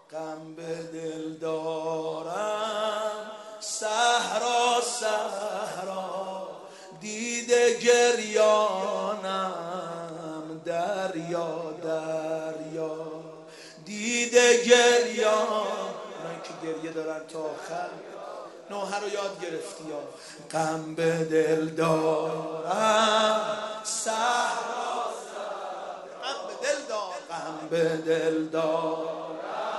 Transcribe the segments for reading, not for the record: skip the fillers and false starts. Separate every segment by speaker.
Speaker 1: غم به دل دارم صحرا صحرا، دیده گریانم دریا دریا، دیده گریان. اونایی که گریه دارن تا آخر نوحه رو یاد گرفتی یا غم به دل دارم صحرا صحرا، غم به دل دارم، غم به دل دارم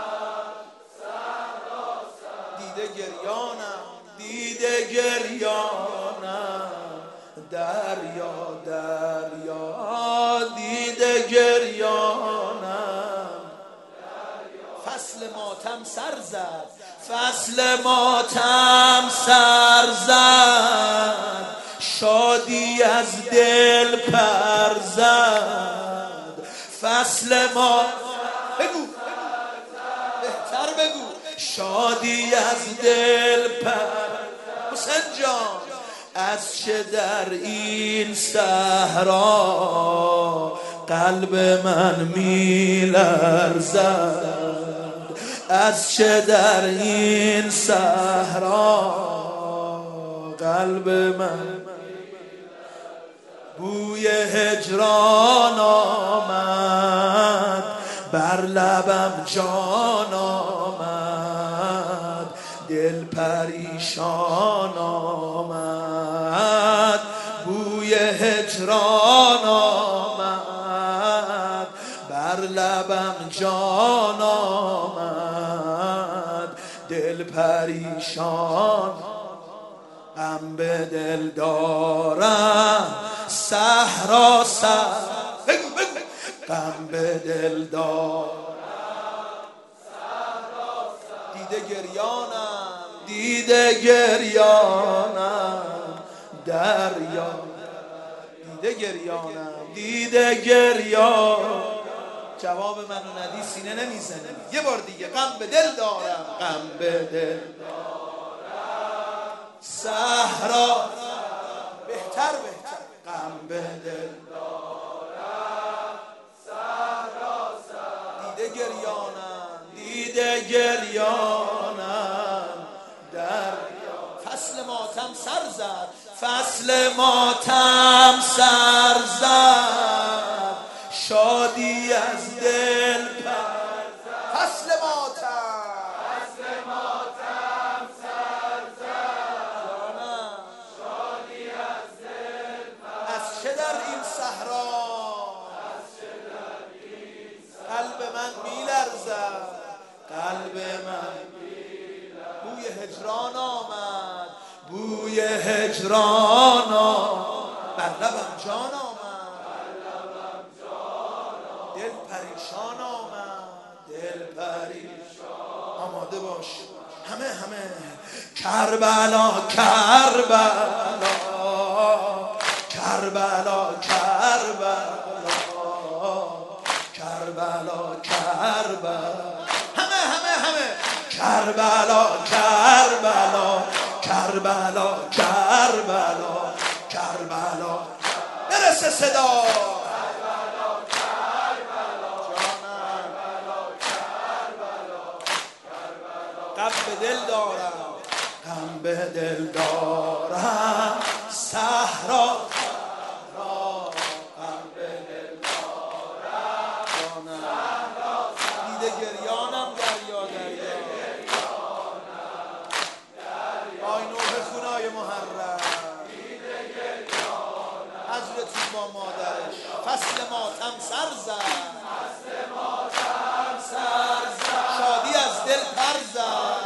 Speaker 1: صحرا صحرا، دیده گریانم دیده گریانم دریا دریا، دیده گریانم. فصل ماتم سر زد فصل ماتم سر زد، شادی از دل پر زد. فصل ما بگو بهتر بگو، شادی از دل پر. حسین جان از چه در این صحرا قلب من می‌لرزد، از چه در این صحرا قلب من. بوی هجران آمد بر لبم جان آمد، دل پریشان آمد. بوی هجران آمد بر لبم جان آمد، دل پریشان. غم به دل دارم صحرا صحرا، بگو بگو، غم به دل دارم صحرا صحرا، دیده گریانم دیده گریانم دریا، دیده گریانم دیده گریانم. جواب منو ندی سینه نمیزنی. یه بار دیگه غم به دل دارم غم به دل دارم صحرا، بهتر بهتر، غم به دل دارم صحرا صحرا، دیده گریانم دیده گریانم دریا. فصل ماتم سر زد فصل ماتم سر زد، شادی از دل پر زد. فصل ماتم سر زد، شادی از دل پر. از چه در این صحرا قلب من می‌لرزد، قلب من بوی هجران آمد بوی هجران آمد بر لبم جان آمد، دل پریشان آمد دل پریشان. آماده باش همه کربلا کربلا کربلا کربلا کربلا کربلا، همه کربلا کربلا کربلا کربلا کربلا. برسه صدا غم به دل دارم غم به دل دارم صحرا صحرا، غم به دل دارم صحرا، دیده گریانم دریا دریا. آی نوح خونای محرم، حضرتی با مادرش. فصل ماتم سر زد شادی از دل پر زد.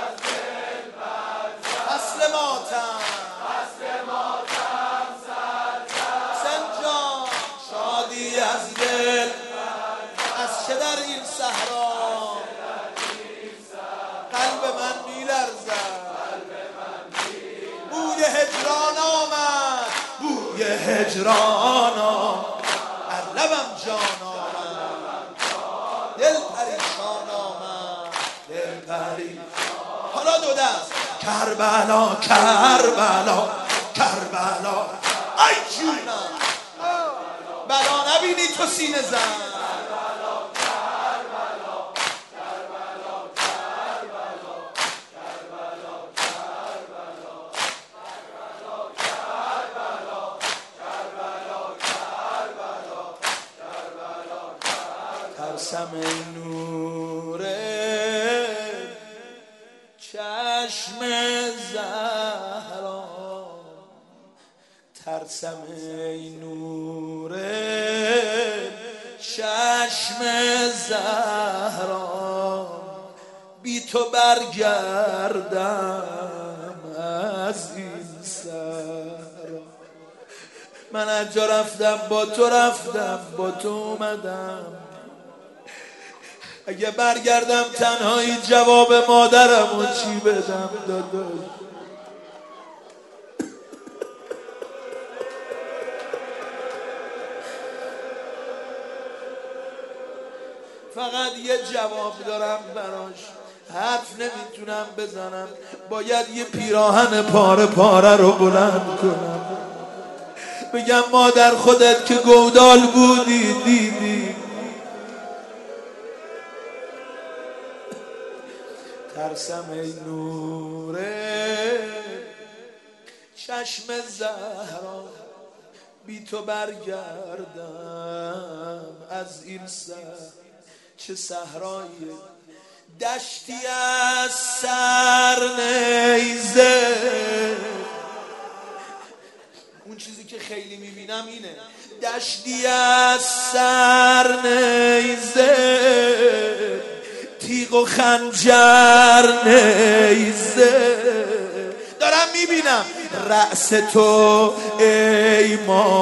Speaker 1: فصل ماتم سنجان، شادی از دل. از چه در این صحرا قلب من می‌لرزد، بوی هجران آمد بوی هجران آمد بر لبم جان آمد، دل پریشان آمد دل پریشان. حالا دو دست کربلا کربلا کربلا. ای جونم بلا نبینی تو سینه زن، ترسم ای نور چشم زهرا، ترسم ای نور چشم زهرا، بی تو برگردم از این سرا. من از جا رفتم با تو رفتم، با تو اومدم، اگه برگردم تنهایی جواب مادرم و چی بدم داداش؟ فقط یه جواب دارم براش، حرف نمیتونم بزنم، باید یه پیراهن پاره پاره رو بلند کنم، بگم مادر خودت که گودال بودی دیدی. ترسم ای نور چشم زهرا، بی تو برگردم از این چه صحرایی، دشتی از سر نیزه. اون چیزی که خیلی میبینم اینه، دشتی از سر نیزه، تیغ و خنجر نیزه، دارم میبینم رأس تو ای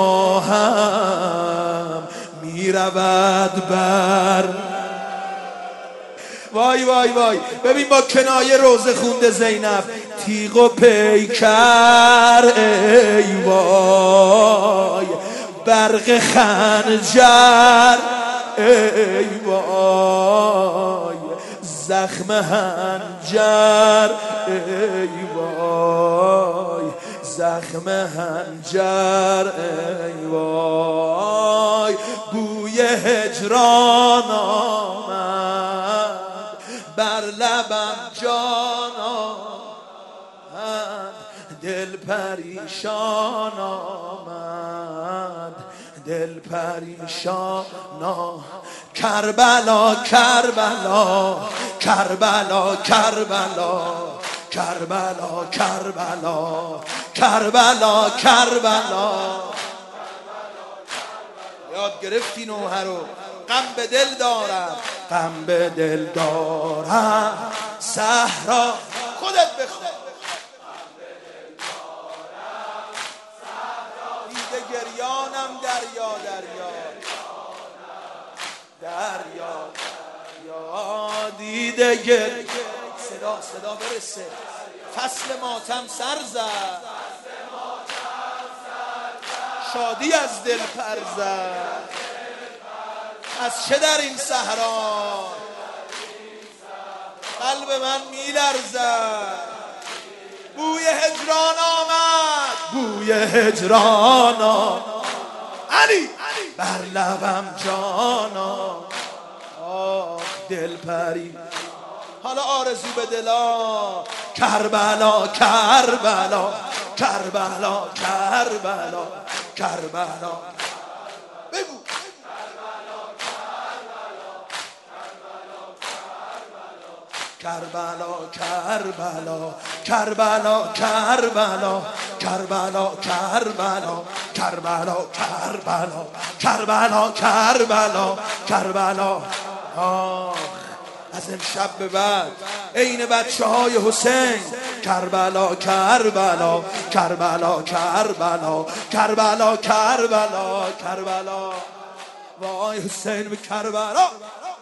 Speaker 1: ماهم میرود بر. وای وای وای، ببین با کنایه روزه خونده زینب، تیغ و پیکر ای وای، برق خنجر ای وای، زخم هنجر ای وای، زخم هنجر ای وای، بوی هجران آمد بر لبم جان آمد، دل پریشان آمد، دل پریشان آمد. کربلا کربلا کربلا کربلا کربلا کربلا کربلا کربلا. یاد گرفتی نوحه رو، غم به دل دارم، غم به دل دارم صحرا. خودت بخون. دیده گریانم دریا دریا دریا دریا، دیده گریانم. صدا برسه. فصل ماتم سر زد، شادی از دل پر زد، از چه در این صحرا قلب من میلرزد. بوی هجران آمد، بوی هجران آمد، علی بر لبم جانا. آه دل پری، حالا آرزو به دلا. کربلا کربلا کربلا کربلا کربلا. بگو کربلا کربلا کربلا کربلا کربلا کربلا کربلا کربلا کربلا کربلا کربلا. آه از امشب به بعد عین بچه های حسین، کربلا کربلا کربلا کربلا کربلا کربلا کربلا. وای حسین به کربلا.